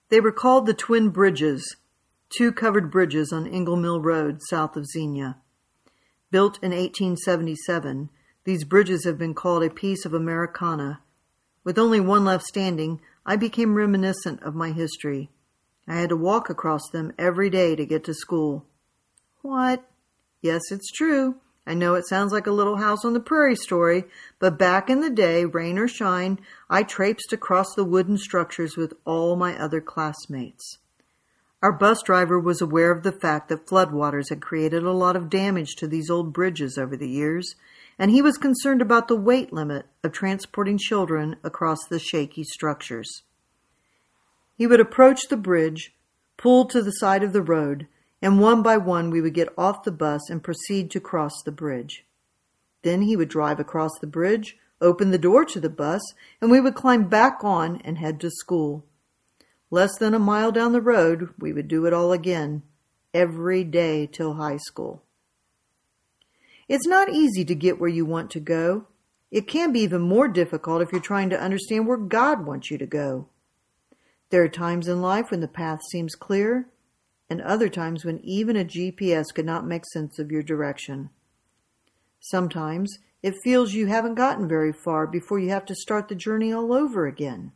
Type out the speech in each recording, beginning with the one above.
They were called the Twin Bridges, two covered bridges on Ingle Mill Road, south of Xenia. Built in 1877, these bridges have been called a piece of Americana. With only one left standing, I became reminiscent of my history. I had to walk across them every day to get to school. What? Yes, it's true. I know it sounds like a Little House on the Prairie story, but back in the day, rain or shine, I traipsed across the wooden structures with all my other classmates. Our bus driver was aware of the fact that floodwaters had created a lot of damage to these old bridges over the years, and he was concerned about the weight limit of transporting children across the shaky structures. He would approach the bridge, pull to the side of the road, and one by one we would get off the bus and proceed to cross the bridge. Then he would drive across the bridge, open the door to the bus, and we would climb back on and head to school. Less than a mile down the road, we would do it all again, every day till high school. It's not easy to get where you want to go. It can be even more difficult if you're trying to understand where God wants you to go. There are times in life when the path seems clear, and other times when even a GPS could not make sense of your direction. Sometimes it feels you haven't gotten very far before you have to start the journey all over again.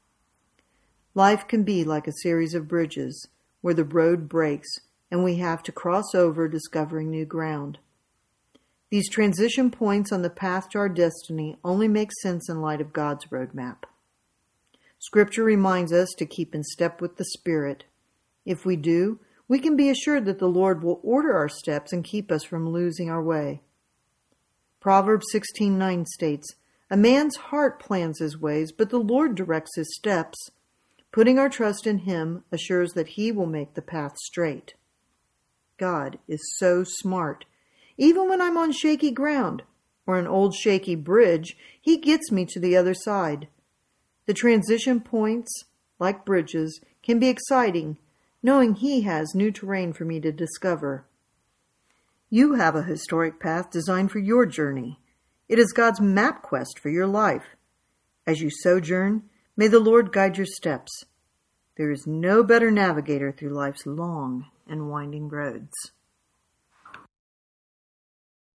Life can be like a series of bridges where the road breaks and we have to cross over, discovering new ground. These transition points on the path to our destiny only make sense in light of God's roadmap. Scripture reminds us to keep in step with the Spirit. If we do, we can be assured that the Lord will order our steps and keep us from losing our way. Proverbs 16:9 states, "A man's heart plans his ways, but the Lord directs his steps. Putting our trust in Him assures that He will make the path straight." God is so smart. Even when I'm on shaky ground or an old shaky bridge, He gets me to the other side. The transition points, like bridges, can be exciting, knowing He has new terrain for me to discover. You have a historic path designed for your journey. It is God's map quest for your life. As you sojourn, may the Lord guide your steps. There is no better navigator through life's long and winding roads.